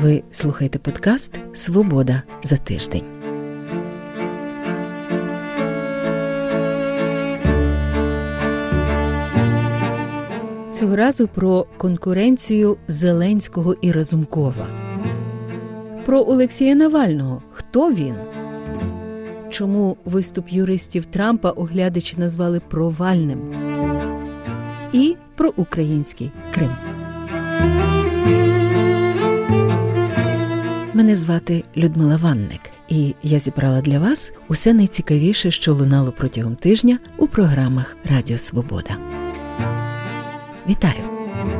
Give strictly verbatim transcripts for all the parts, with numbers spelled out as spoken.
Ви слухаєте подкаст «Свобода за тиждень». Цього разу про конкуренцію Зеленського і Разумкова. Про Олексія Навального. Хто він? Чому виступ юристів Трампа оглядачі назвали провальним? І про український Крим. Мене звати Людмила Ванник, і я зібрала для вас усе найцікавіше, що лунало протягом тижня у програмах Радіо Свобода. Вітаю!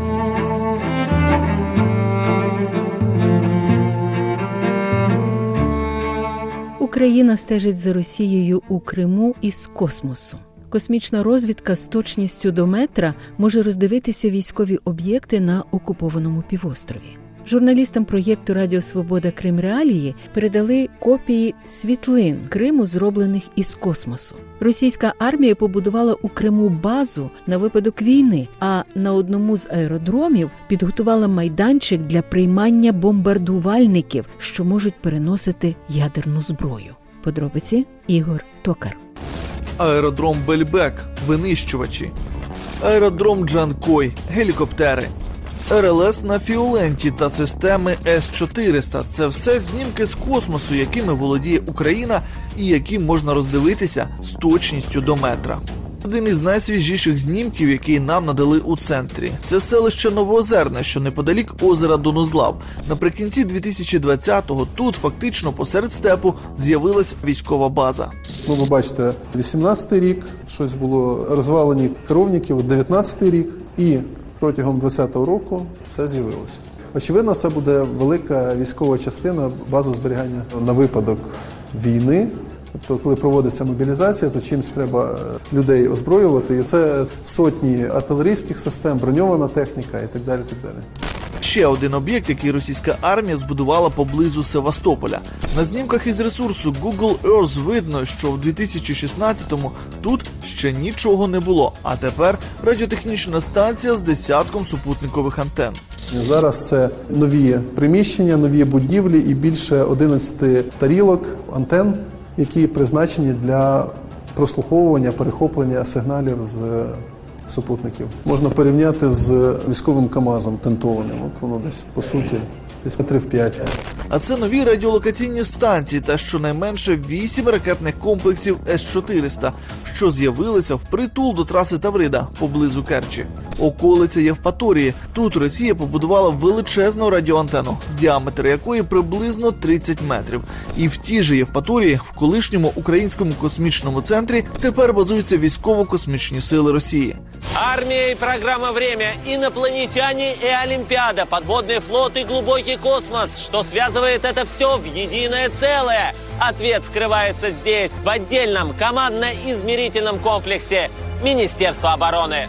Україна стежить за Росією у Криму із космосу. Космічна розвідка з точністю до метра може роздивитися військові об'єкти на окупованому півострові. Журналістам проєкту «Радіо Свобода. Крим. Реалії» передали копії світлин Криму, зроблених із космосу. Російська армія побудувала у Криму базу на випадок війни, а на одному з аеродромів підготувала майданчик для приймання бомбардувальників, що можуть переносити ядерну зброю. Подробиці Ігор Токар. Аеродром Бельбек – винищувачі. Аеродром Джанкой – гелікоптери. ер ел ес на Фіоленті та системи ес чотириста – це все знімки з космосу, якими володіє Україна і які можна роздивитися з точністю до метра. Один із найсвіжіших знімків, який нам надали у центрі – це селище Новоозерне, що неподалік озера Донузлав. Наприкінці дві тисячі двадцятого тут фактично посеред степу з'явилась військова база. Ну, ви бачите, вісімнадцятий рік, щось було розвалені коровників, дев'ятнадцятий рік і протягом двадцятого року все з'явилося. Очевидно, це буде велика військова частина, база зберігання на випадок війни. Тобто, коли проводиться мобілізація, то чимось треба людей озброювати. І це сотні артилерійських систем, броньована техніка і так далі. Так далі. Ще один об'єкт, який російська армія збудувала поблизу Севастополя. На знімках із ресурсу Google Earth видно, що в дві тисячі шістнадцятому тут ще нічого не було, а тепер радіотехнічна станція з десятком супутникових антен. Зараз це нові приміщення, нові будівлі і більше одинадцяти тарілок, антен, які призначені для прослуховування, перехоплення сигналів з супутників. Можна порівняти з військовим КАМАЗом тентованим. От воно десь, по суті, десь метрів п'ять. А це нові радіолокаційні станції та щонайменше вісім ракетних комплексів ес чотириста, що з'явилися впритул до траси Таврида, поблизу Керчі. Околиця Євпаторії. Тут Росія побудувала величезну радіоантенну, діаметр якої приблизно тридцять метрів. І в тій же Євпаторії, в колишньому українському космічному центрі, тепер базуються військово-космічні сили Росії. Армия и программа «Время», инопланетяне и Олимпиада, подводный флот и глубокий космос. Что связывает это все в единое целое? Ответ скрывается здесь, в отдельном командно-измерительном комплексе Министерства обороны.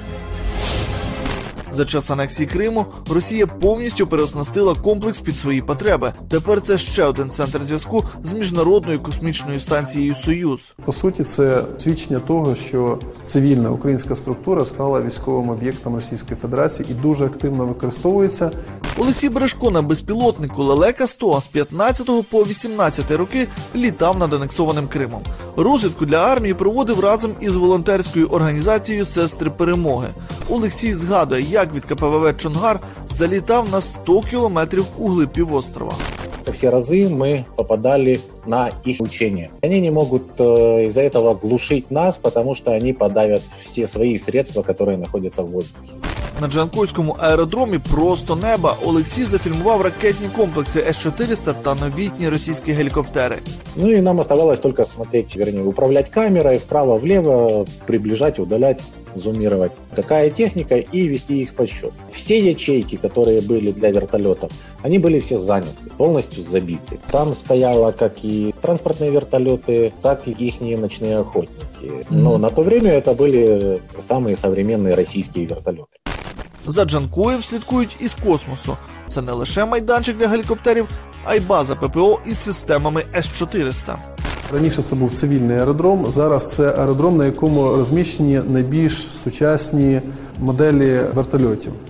За час анексії Криму Росія повністю переоснастила комплекс під свої потреби. Тепер це ще один центр зв'язку з міжнародною космічною станцією «Союз». По суті, це свідчення того, що цивільна українська структура стала військовим об'єктом Російської Федерації і дуже активно використовується. Олексій Бережко на безпілотнику Лелека сто з п'ятнадцятого по вісімнадцятий роки літав над анексованим Кримом. Розвідку для армії проводив разом із волонтерською організацією «Сестри Перемоги». Олексій згадує, як від ка пе ве ве «Чонгар» залітав на сто кілометрів углиб півострова. Все разы мы попадали на их учения. Они не могут э, из-за этого глушить нас, потому что они подавят все свои средства, которые находятся в воздухе. На Джанкойському аеродромі просто неба Олексій зафільмував ракетні комплекси ес чотириста та новітні російські гелікоптери. Ну и нам оставалось только смотреть, вернее, управлять камерой вправо-влево, приближать, удалять, зумировать, какая техника, и вести их подсчет. Все ячейки, которые были для вертолетов, они были все заняты, полностью забиты. Там стояло как и транспортные вертолеты, так и их ночные охотники. Но на то время это были самые современные российские вертолеты. За Джанкоєм слідкують із космосу. Це не лише майданчик для гелікоптерів, а й база пе пе о із системами ес чотириста. Раніше це був цивільний аеродром, зараз це аеродром, на якому розміщені найбільш сучасні моделі вертольотів.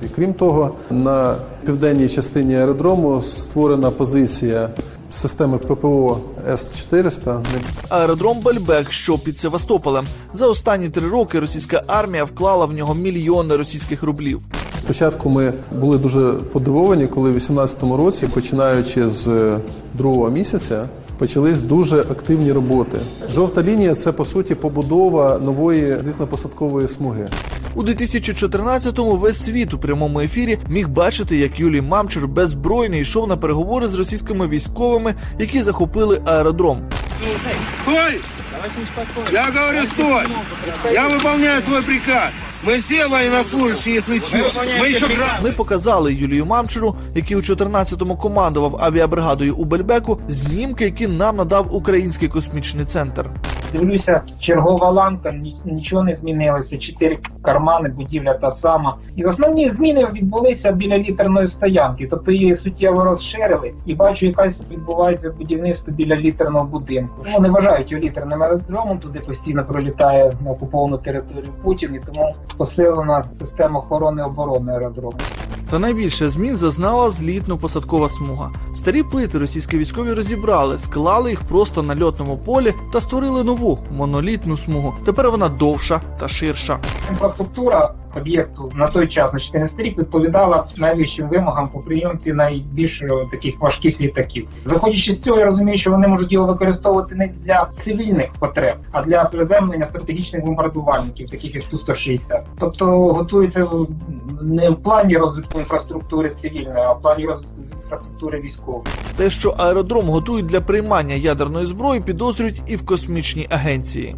Крім того, на південній частині аеродрому створена позиція системи ППО С чотириста. Аеродром Бельбек, що під Севастополем. За останні три роки російська армія вклала в нього мільйони російських рублів. Спочатку ми були дуже подивовані, коли в вісімнадцятому році, починаючи з другого місяця, почались дуже активні роботи. Жовта лінія – це, по суті, побудова нової злітно-посадкової смуги. У дві тисячі чотирнадцятому весь світ у прямому ефірі міг бачити, як Юлій Мамчур беззбройний йшов на переговори з російськими військовими, які захопили аеродром. Стой! Я говорю, стой! Я выполняю свой приказ. Ми всі воєннослужащі, якщо що. Ми ще Ми показали Юлію Мамчуру, який у чотирнадцятому командував авіабригадою у Бельбеку, знімки, які нам надав Український космічний центр. Дивлюся, чергова ланка, нічого не змінилося, чотири кармани, будівля та сама. І основні зміни відбулися біля літерної стоянки, тобто її суттєво розширили, і бачу, якась відбувається будівництво біля літерного будинку. Вони вважають його літерним аеродромом, туди постійно пролітає на окуповану територію Путін, і тому посилена система охорони і оборони аеродрому. Та найбільше змін зазнала злітно-посадкова смуга. Старі плити російські військові розібрали, склали їх просто на льотному полі та створили нову монолітну смугу. Тепер вона довша та ширша. Інфраструктура об'єкту на той час, на чотирнадцятий рік, відповідала найвищим вимогам по прийомці найбільш таких важких літаків. Виходячи з цього, я розумію, що вони можуть його використовувати не для цивільних потреб, а для приземлення стратегічних бомбардувальників, таких як Ту сто шістдесят. Тобто готується не в плані розвитку інфраструктури цивільної, а в плані розвитку інфраструктури військової. Те, що аеродром готують для приймання ядерної зброї, підозрюють і в космічній агенції.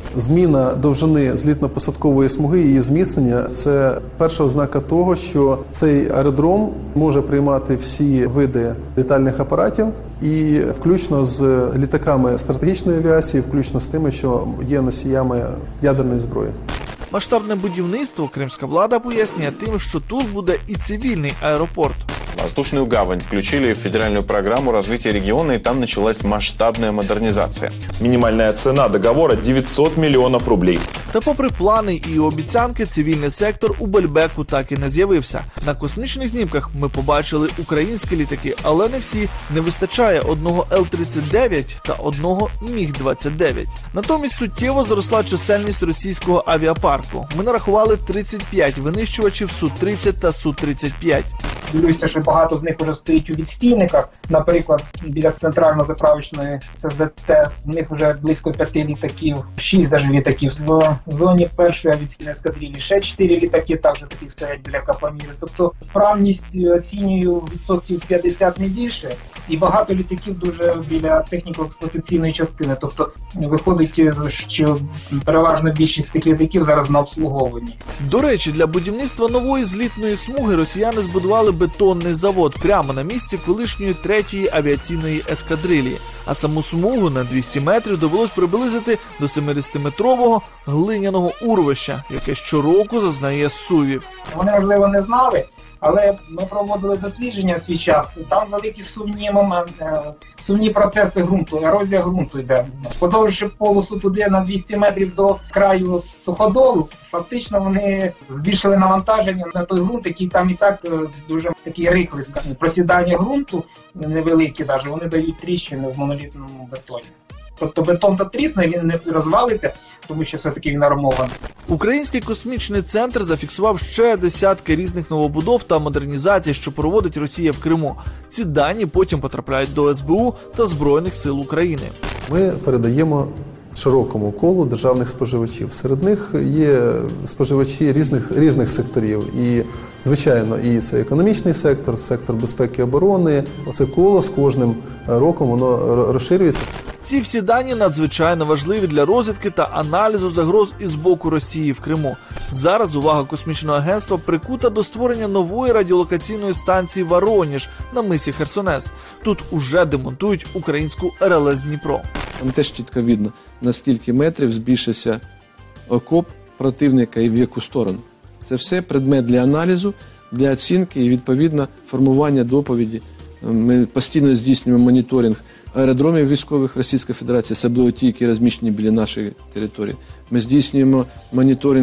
Зміна довжини злітно-посадкової смуги і її зміцнення – це перша ознака того, що цей аеродром може приймати всі види літальних апаратів, і включно з літаками стратегічної авіації, включно з тими, що є носіями ядерної зброї. Масштабне будівництво кримська влада пояснює тим, що тут буде і цивільний аеропорт. Воздушную гавань включили в федеральную программу развития региона, и там началась масштабная модернизация. Минимальная цена договора девятьсот миллионов рублей. Та попри плани і обіцянки, цивільний сектор у Бельбеку так і не з'явився. На космічних знімках ми побачили українські літаки, але не всі. Не вистачає одного Ел тридцять дев'ять та одного Міг двадцять дев'ять. Натомість суттєво зросла чисельність російського авіапарку. Ми нарахували тридцять п'ять винищувачів Су тридцять та Су тридцять п'ять. Дивлюся, що багато з них вже стоїть у відстійниках. Наприклад, біля центрально-заправочної Це Зет Те в них вже близько п'яти літаків, шість навіть літаків. В зоні першої авіаційної ескадрилі ще чотири літаки також таких стоять біля Капаміри. Тобто справність оцінюю відсотків п'ятдесят, не більше. І багато літаків дуже біля техніко-експлуатаційної частини. Тобто виходить, що переважна більшість цих літаків зараз на обслуговуванні. До речі, для будівництва нової злітної смуги росіяни збудували бетонний завод прямо на місці колишньої третьої авіаційної ескадрилії. А саму смугу на двісті метрів довелось приблизити до семидесятиметрового глиняного урвища, яке щороку зазнає зсувів. Вони, можливо, не знали, але ми проводили дослідження в свій час. Там великі сумні моменти, сумні процеси ґрунту, ерозія ґрунту йде. Подовживши полосу туди на двісті метрів до краю суходолу, фактично вони збільшили навантаження на той ґрунт, який там і так дуже такий рихлий. Просідання ґрунту невеликі, навіть вони дають тріщини в монолітному бетоні. Тобто бетон та трісне, він не розвалиться, тому що все-таки він армований. Український космічний центр зафіксував ще десятки різних новобудов та модернізацій, що проводить Росія в Криму. Ці дані потім потрапляють до Ес Бе У та Збройних сил України. Ми передаємо широкому колу державних споживачів. Серед них є споживачі різних, різних секторів. І, звичайно, і це економічний сектор, сектор безпеки і оборони. Це коло з кожним роком воно розширюється. Ці всі дані надзвичайно важливі для розвідки та аналізу загроз із боку Росії в Криму. Зараз увага космічного агентства прикута до створення нової радіолокаційної станції «Вороніж» на мисі Херсонес. Тут уже демонтують українську Ер Ел Ес «Дніпро». Там теж чітко видно, на скільки метрів збільшився окоп противника і в яку сторону. Це все предмет для аналізу, для оцінки і, відповідно, формування доповіді. Ми постійно здійснюємо моніторинг аеродромів військових Російської Федерації, особливо ті, які розміщені біля нашої території. Ми здійснюємо моніторинг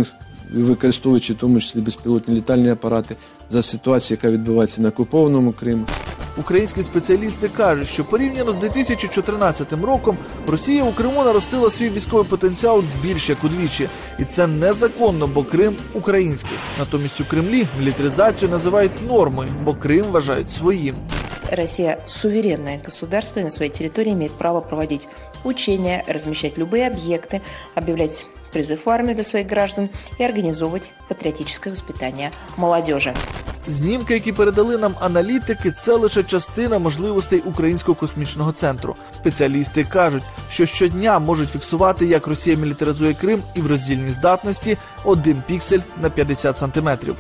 використовуючи в тому числі безпілотні літальні апарати, за ситуацію, яка відбувається на окупованому Криму. Українські спеціалісти кажуть, що порівняно з дві тисячі чотирнадцятим роком Росія у Криму наростила свій військовий потенціал більш як удвічі. І це незаконно, бо Крим український. Натомість у Кремлі мілітаризацію називають нормою, бо Крим вважають своїм. Россия суверенное государство и на своей территории имеет право проводить учения, размещать любые объекты, объявлять призыв в армию для своих граждан и организовывать патриотическое воспитание молодежи. Знімки, які передали нам аналітики, це лише частина можливостей Українського космічного центру. Спеціалісти кажуть, що щодня можуть фіксувати, як Росія мілітаризує Крим і в роздільній здатності один піксель на п'ятдесят сантиметрів.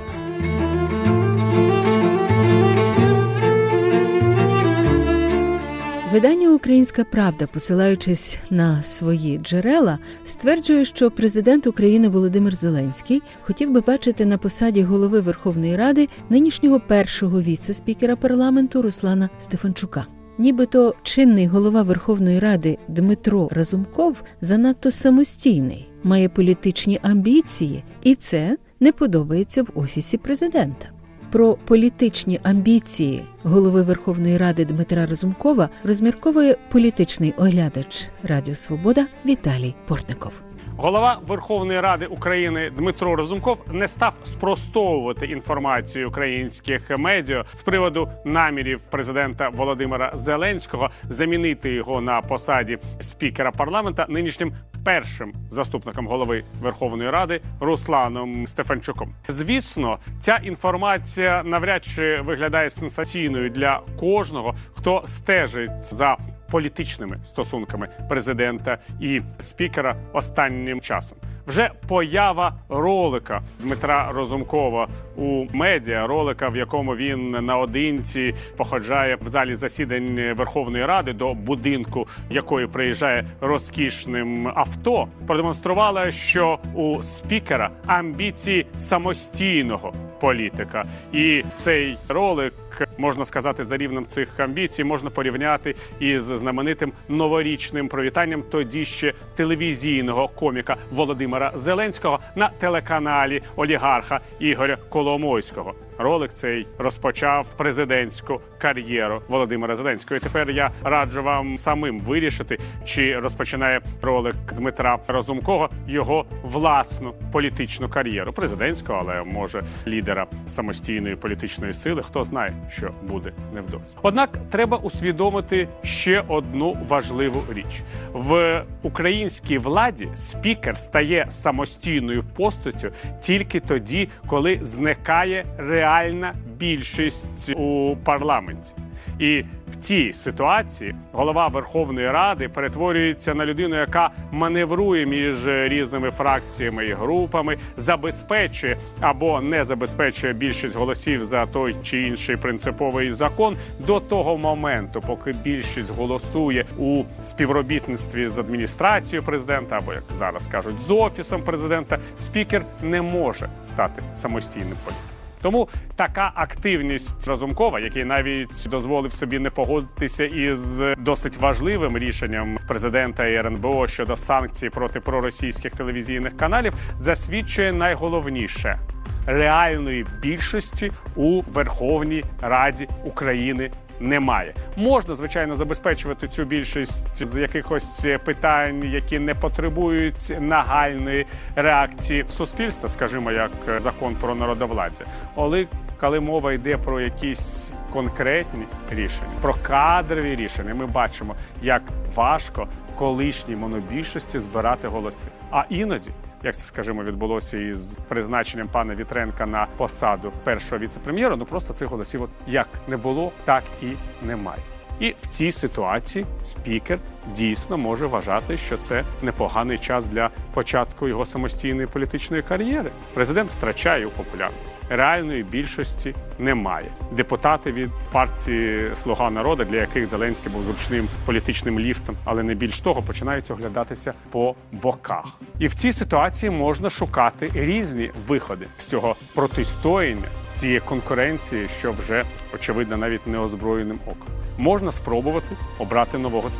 Видання «Українська правда», посилаючись на свої джерела, стверджує, що президент України Володимир Зеленський хотів би бачити на посаді голови Верховної Ради нинішнього першого віце-спікера парламенту Руслана Стефанчука. Нібито чинний голова Верховної Ради Дмитро Разумков занадто самостійний, має політичні амбіції, і це не подобається в Офісі президента. Про політичні амбіції голови Верховної Ради Дмитра Разумкова розмірковує політичний оглядач Радіо Свобода Віталій Портников. Голова Верховної Ради України Дмитро Разумков не став спростовувати інформацію українських медіа з приводу намірів президента Володимира Зеленського замінити його на посаді спікера парламента нинішнім першим заступником голови Верховної Ради Русланом Стефанчуком. Звісно, ця інформація навряд чи виглядає сенсаційною для кожного, хто стежить за політичними стосунками президента і спікера останнім часом. Вже поява ролика Дмитра Разумкова у медіа, ролика, в якому він наодинці походжає в залі засідань Верховної Ради до будинку, якої приїжджає розкішним авто, продемонструвала, що у спікера амбіції самостійного політика. І цей ролик, можна сказати, за рівнем цих амбіцій можна порівняти із знаменитим новорічним привітанням тоді ще телевізійного коміка Володимира Зеленського на телеканалі олігарха Ігоря Коломойського. Ролик цей розпочав президентську кар'єру Володимира Зеленського. І тепер я раджу вам самим вирішити, чи розпочинає ролик Дмитра Разумкова його власну політичну кар'єру. Президентську, але може лідера самостійної політичної сили. Хто знає, що буде невдовзі. Однак треба усвідомити ще одну важливу річ. В українській владі спікер стає самостійною постаттю тільки тоді, коли зникає реальна більшість у парламенті. І в цій ситуації голова Верховної Ради перетворюється на людину, яка маневрує між різними фракціями і групами, забезпечує або не забезпечує більшість голосів за той чи інший принциповий закон до того моменту, поки більшість голосує у співробітництві з адміністрацією президента, або, як зараз кажуть, з Офісом президента, спікер не може стати самостійним політиком. Тому така активність Разумкова, який навіть дозволив собі не погодитися із досить важливим рішенням президента і ер ен бе о щодо санкцій проти проросійських телевізійних каналів, засвідчує найголовніше – реальної більшості у Верховній Раді України немає. Можна, звичайно, забезпечувати цю більшість з якихось питань, які не потребують нагальної реакції суспільства, скажімо, як закон про народовладдя. Але коли мова йде про якісь конкретні рішення, про кадрові рішення, ми бачимо, як важко колишній монобільшості збирати голоси. А іноді, як це, скажімо, відбулося із призначенням пана Вітренка на посаду першого віце-прем'єра, ну просто цих голосів от як не було, так і немає. І в цій ситуації спікер дійсно може вважати, що це непоганий час для початку його самостійної політичної кар'єри. Президент втрачає у популярності. Реальної більшості немає. Депутати від партії «Слуга народу», для яких Зеленський був зручним політичним ліфтом, але не більш того, починають оглядатися по боках. І в цій ситуації можна шукати різні виходи з цього протистояння, з цієї конкуренції, що вже, очевидно, навіть неозброєним оком. Можна спробувати обрати нового спікера, але для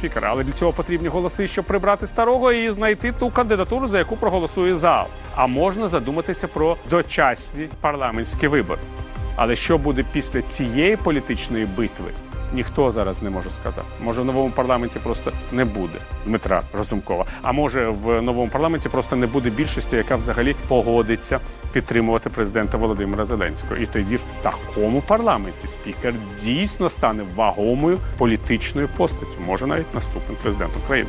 Для цього потрібні голоси, щоб прибрати старого і знайти ту кандидатуру, за яку проголосує зал. А можна задуматися про дочасні парламентські вибори. Але що буде після цієї політичної битви, ніхто зараз не може сказати. Може, в новому парламенті просто не буде Дмитра Разумкова. А може, в новому парламенті просто не буде більшості, яка взагалі погодиться підтримувати президента Володимира Зеленського. І тоді в такому парламенті спікер дійсно стане вагомою політичною постаттю. Може, навіть наступним президентом країни.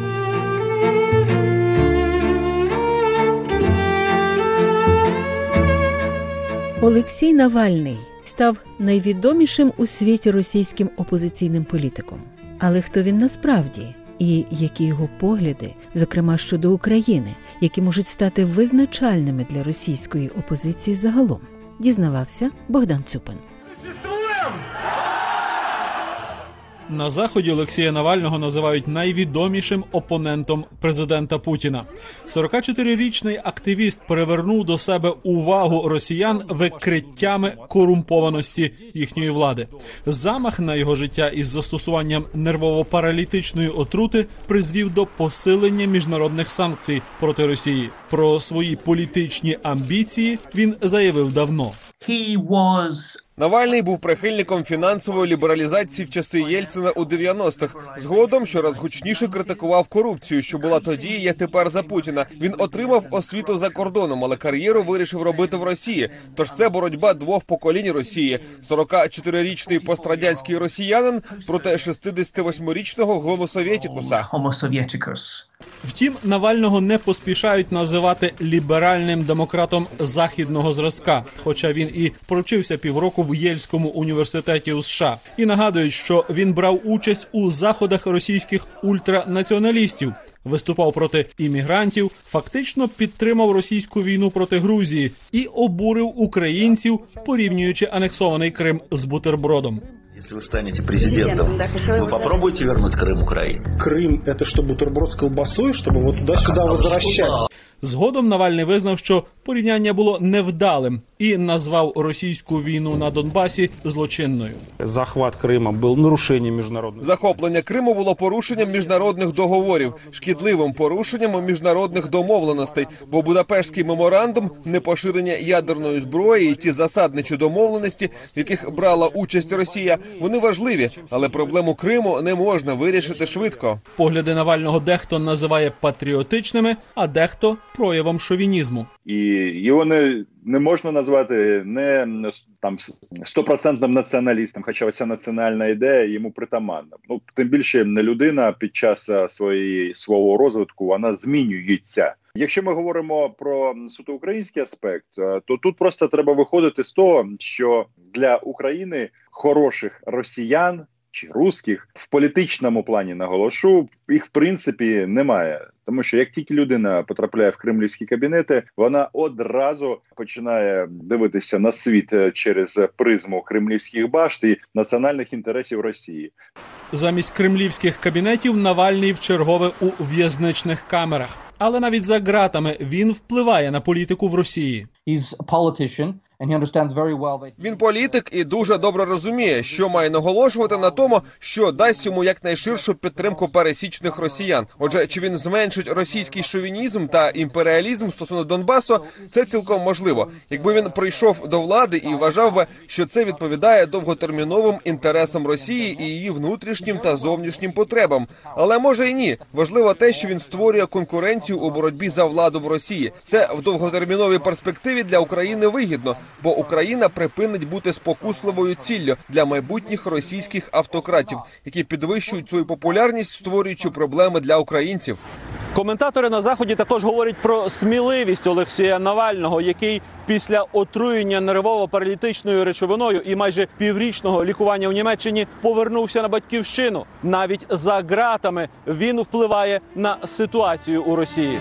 Олексій Навальний став найвідомішим у світі російським опозиційним політиком. Але хто він насправді? І які його погляди, зокрема щодо України, які можуть стати визначальними для російської опозиції загалом? Дізнавався Богдан Цюпин. На Заході Олексія Навального називають найвідомішим опонентом президента Путіна. сорокачотирирічний активіст привернув до себе увагу росіян викриттями корумпованості їхньої влади. Замах на його життя із застосуванням нервово-паралітичної отрути призвів до посилення міжнародних санкцій проти Росії. Про свої політичні амбіції він заявив давно. He was... Навальний був прихильником фінансової лібералізації в часи Єльцина у дев'яностих. Згодом щораз гучніше критикував корупцію, що була тоді і є тепер за Путіна. Він отримав освіту за кордоном, але кар'єру вирішив робити в Росії. Тож це боротьба двох поколінь Росії. сорокачотирирічний пострадянський росіянин проти шістдесятивосьмирічного гомосовєтікуса. Втім, Навального не поспішають називати ліберальним демократом західного зразка, хоча він і провчився півроку в Єльському університеті у США. І нагадують, що він брав участь у заходах російських ультранаціоналістів, виступав проти іммігрантів, фактично підтримав російську війну проти Грузії і обурив українців, порівнюючи анексований Крим з бутербродом. Если вы станете президентом, вы попробуете вернуть Крым Украине? Крым – это что, бутерброд с колбасой, чтобы вот туда-сюда возвращать? Згодом Навальний визнав, що порівняння було невдалим і назвав російську війну на Донбасі злочинною. Захват Криму був нарушенням міжнародних. Захоплення Криму було порушенням міжнародних договорів, шкідливим порушенням міжнародних домовленостей, бо Будапештський меморандум, непоширення ядерної зброї і ті засадничі домовленості, в яких брала участь Росія, вони важливі, але проблему Криму не можна вирішити швидко. Погляди Навального дехто називає патріотичними, а дехто проявом шовінізму. І його не, не можна назвати не там стопроцентним націоналістом, хоча ця національна ідея йому притаманна. Ну, тим більше не людина під час своєї, свого розвитку, вона змінюється. Якщо ми говоримо про суто український аспект, то тут просто треба виходити з того, що для України хороших росіян чи русських в політичному плані, наголошу, їх в принципі немає. Тому що як тільки людина потрапляє в кремлівські кабінети, вона одразу починає дивитися на світ через призму кремлівських башт і національних інтересів Росії. Замість кремлівських кабінетів Навальний вчергове у в'язничних камерах. Але навіть за ґратами він впливає на політику в Росії. Він політик і дуже добре розуміє, що має наголошувати на тому, що дасть йому якнайширшу підтримку пересічних росіян. Отже, чи він зменшить російський шовінізм та імперіалізм стосовно Донбасу, це цілком можливо. Якби він прийшов до влади і вважав би, що це відповідає довготерміновим інтересам Росії і її внутрішнім та зовнішнім потребам. Але може і ні. Важливо те, що він створює конкуренцію у боротьбі за владу в Росії. Це в довготерміновій перспективі для України вигідно, бо Україна припинить бути спокусливою ціллю для майбутніх російських автократів, які підвищують свою популярність, створюючи проблеми для українців. Коментатори на Заході також говорять про сміливість Олексія Навального, який після отруєння нервово-паралітичною речовиною і майже піврічного лікування в Німеччині повернувся на батьківщину. Навіть за ґратами він впливає на ситуацію у Росії.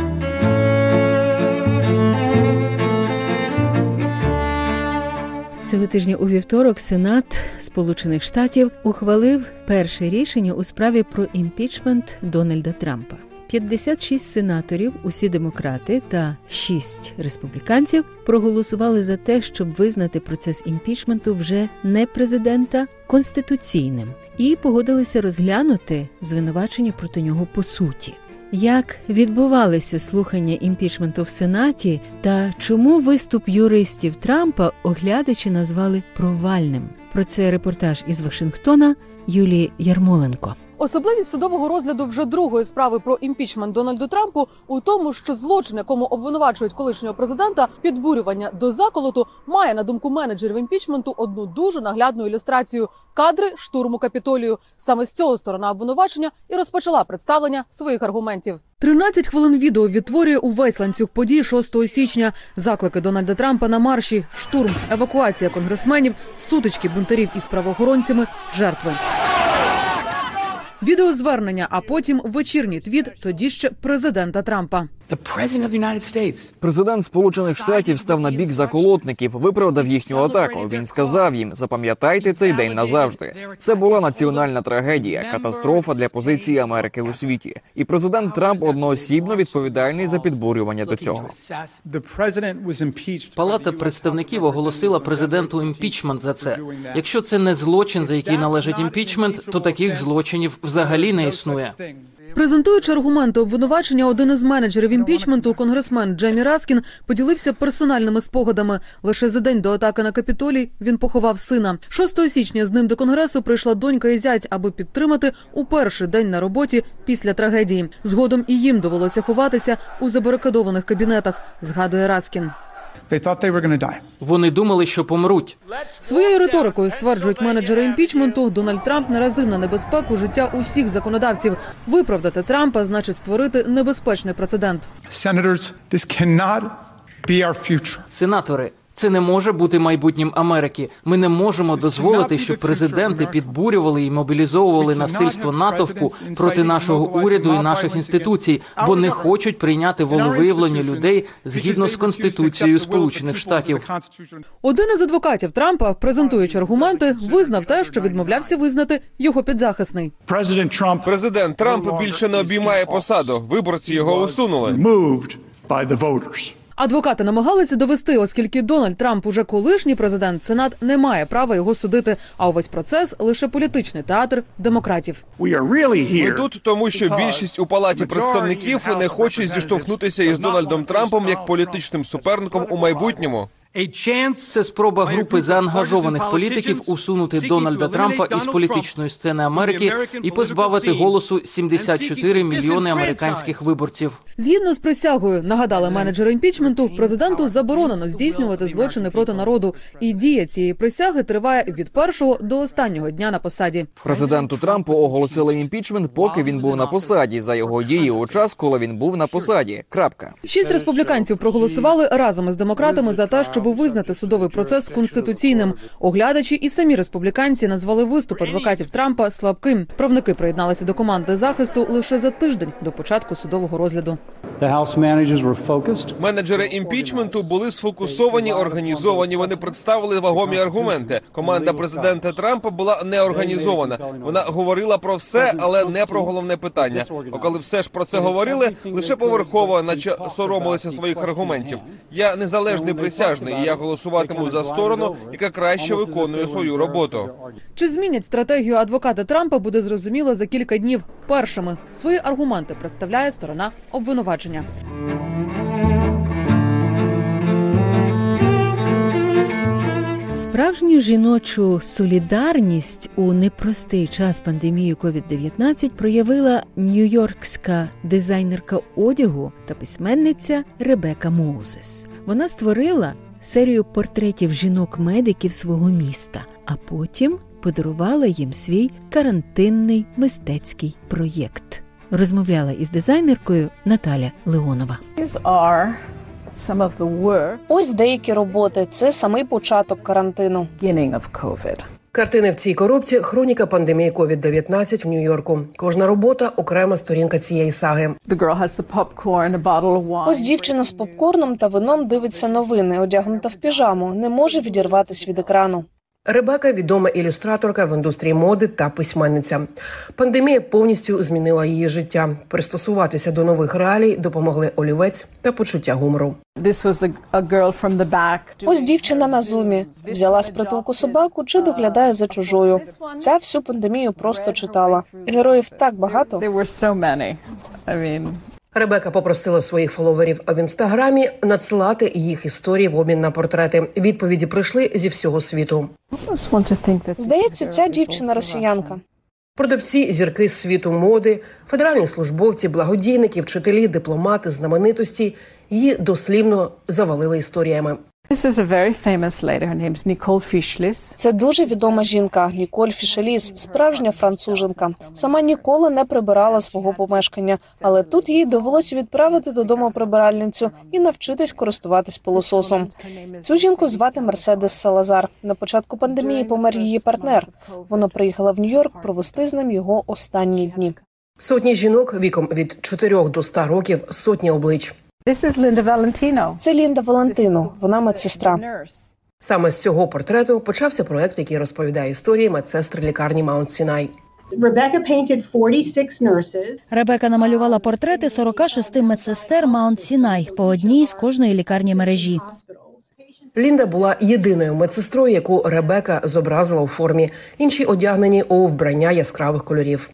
Цього тижня у вівторок Сенат Сполучених Штатів ухвалив перше рішення у справі про імпічмент Дональда Трампа. п'ятдесят шість сенаторів, усі демократи та шість республіканців проголосували за те, щоб визнати процес імпічменту вже не президента конституційним і погодилися розглянути звинувачення проти нього по суті. Як відбувалися слухання імпічменту в Сенаті та чому виступ юристів Трампа оглядачі назвали провальним? Про це репортаж із Вашингтона Юлії Ярмоленко. Особливість судового розгляду вже другої справи про імпічмент Дональду Трампу у тому, що злочин, якому обвинувачують колишнього президента, підбурювання до заколоту, має, на думку менеджерів імпічменту, одну дуже наглядну ілюстрацію – кадри штурму Капітолію. Саме з цього сторона обвинувачення і розпочала представлення своїх аргументів. тринадцять хвилин відео відтворює увесь ланцюг подій шостого січня. Заклики Дональда Трампа на марші, штурм, евакуація конгресменів, сутички бунтарів із правоохоронцями, жертви. Відеозвернення, а потім вечірній твіт тоді ще президента Трампа. Президент Сполучених Штатів став на бік заколотників, виправдав їхню атаку. Він сказав їм: запам'ятайте цей день назавжди. Це була національна трагедія, катастрофа для позиції Америки у світі. І президент Трамп одноосібно відповідальний за підбурювання до цього. Палата представників оголосила президенту імпічмент за це. Якщо це не злочин, за який належить імпічмент, то таких злочинів взагалі не існує. Презентуючи аргументи обвинувачення, один із менеджерів імпічменту, конгресмен Джеймі Раскін, поділився персональними спогадами. Лише за день до атаки на Капітолій він поховав сина. шостого січня з ним до Конгресу прийшла донька і зять, аби підтримати у перший день на роботі після трагедії. Згодом і їм довелося ховатися у забарикадованих кабінетах, згадує Раскін. Вони думали, що помруть. Своєю риторикою, стверджують менеджери імпічменту, Дональд Трамп наразив на небезпеку життя усіх законодавців. Виправдати Трампа значить створити небезпечний прецедент. Сенатори, це не може бути майбутнім Америки. Ми не можемо дозволити, щоб президенти підбурювали і мобілізовували насильство натовпу проти нашого уряду і наших інституцій, бо не хочуть прийняти волевиявлення людей згідно з Конституцією Сполучених Штатів. Один із адвокатів Трампа, презентуючи аргументи, визнав те, що відмовлявся визнати його підзахисний. Президент Трамп більше не обіймає посаду. Виборці його усунули. Адвокати намагалися довести, оскільки Дональд Трамп уже колишній президент, Сенат не має права його судити, а увесь процес – лише політичний театр демократів. Ми тут тому, що більшість у Палаті представників не хочуть зіштовхнутися із Дональдом Трампом як політичним суперником у майбутньому. Це спроба групи заангажованих політиків усунути Дональда Трампа із політичної сцени Америки і позбавити голосу сімдесят чотири мільйони американських виборців. Згідно з присягою, нагадали менеджери імпічменту, президенту заборонено здійснювати злочини проти народу. І дія цієї присяги триває від першого до останнього дня на посаді. Президенту Трампу оголосили імпічмент, поки він був на посаді, за його дії у час, коли він був на посаді. Крапка. Шість республіканців проголосували разом із демократами за те, щоб визнати судовий процес конституційним. Оглядачі і самі республіканці назвали виступ адвокатів Трампа слабким. Правники приєдналися до команди захисту лише за тиждень до початку судового розгляду. Менеджери імпічменту були сфокусовані, організовані. Вони представили вагомі аргументи. Команда президента Трампа була неорганізована. Вона говорила про все, але не про головне питання. А коли все ж про це говорили, лише поверхово, наче соромилися своїх аргументів. Я незалежний присяжний, і я голосуватиму за сторону, яка краще виконує свою роботу. Чи змінять стратегію адвокати Трампа, буде зрозуміло за кілька днів. Першими свої аргументи представляє сторона обвинувачення. Справжню жіночу солідарність у непростий час пандемії ковід дев'ятнадцять проявила нью-йоркська дизайнерка одягу та письменниця Ребека Моузес. Вона створила серію портретів жінок-медиків свого міста, а потім подарувала їм свій карантинний мистецький проєкт. Розмовляла із дизайнеркою Наталя Леонова. Ось деякі роботи. Це самий початок карантину. Картини в цій коробці – хроніка пандемії ковід дев'ятнадцять в Нью-Йорку. Кожна робота – окрема сторінка цієї саги. Ось дівчина з попкорном та вином дивиться новини, одягнута в піжаму, не може відірватися від екрану. Ребека – відома ілюстраторка в індустрії моди та письменниця. Пандемія повністю змінила її життя. Пристосуватися до нових реалій допомогли олівець та почуття гумору. Ось дівчина на зумі. Взяла з притулку собаку чи доглядає за чужою. Ця всю пандемію просто читала. Героїв так багато. Ребека попросила своїх фоловерів в інстаграмі надсилати їх історії в обмін на портрети. Відповіді прийшли зі всього світу. Здається, ця дівчина росіянка. Продавці, зірки з світу моди, федеральні службовці, благодійники, вчителі, дипломати, знаменитості її дослівно завалили історіями. Це дуже відома жінка Ніколь Фішеліс, справжня француженка. Сама ніколи не прибирала свого помешкання, але тут їй довелося відправити додому прибиральницю і навчитись користуватись пилососом. Цю жінку звати Мерседес Салазар. На початку пандемії помер її партнер. Вона приїхала в Нью-Йорк провести з ним його останні дні. Сотні жінок віком від чотирьох до ста років, сотні облич. Це Лінда Валентино, вона медсестра. Саме з цього портрету почався проект, який розповідає історії медсестр лікарні Маунт-Сінай. Ребека намалювала портрети сорока шести медсестер Маунт-Сінай по одній з кожної лікарні мережі. Лінда була єдиною медсестрою, яку Ребека зобразила у формі. Інші одягнені у вбрання яскравих кольорів.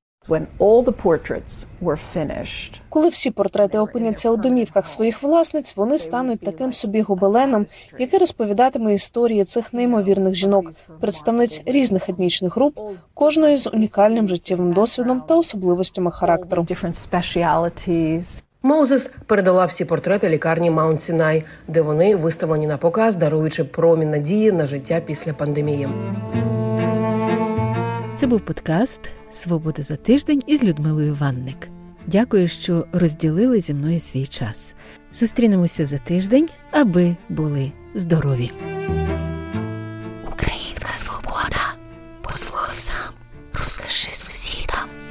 Коли всі портрети опиняться у домівках своїх власниць, вони стануть таким собі гобеленом, який розповідатиме історії цих неймовірних жінок, представниць різних етнічних груп, кожної з унікальним життєвим досвідом та особливостями характеру. Моузес передала всі портрети лікарні Маунт-Сінай, де вони виставлені на показ, даруючи промінь надії на життя після пандемії. Це був подкаст «Свобода за тиждень» із Людмилою Ванник. Дякую, що розділили зі мною свій час. Зустрінемося за тиждень, аби були здорові. Українська свобода. Послухай сам, розкажи сусідам.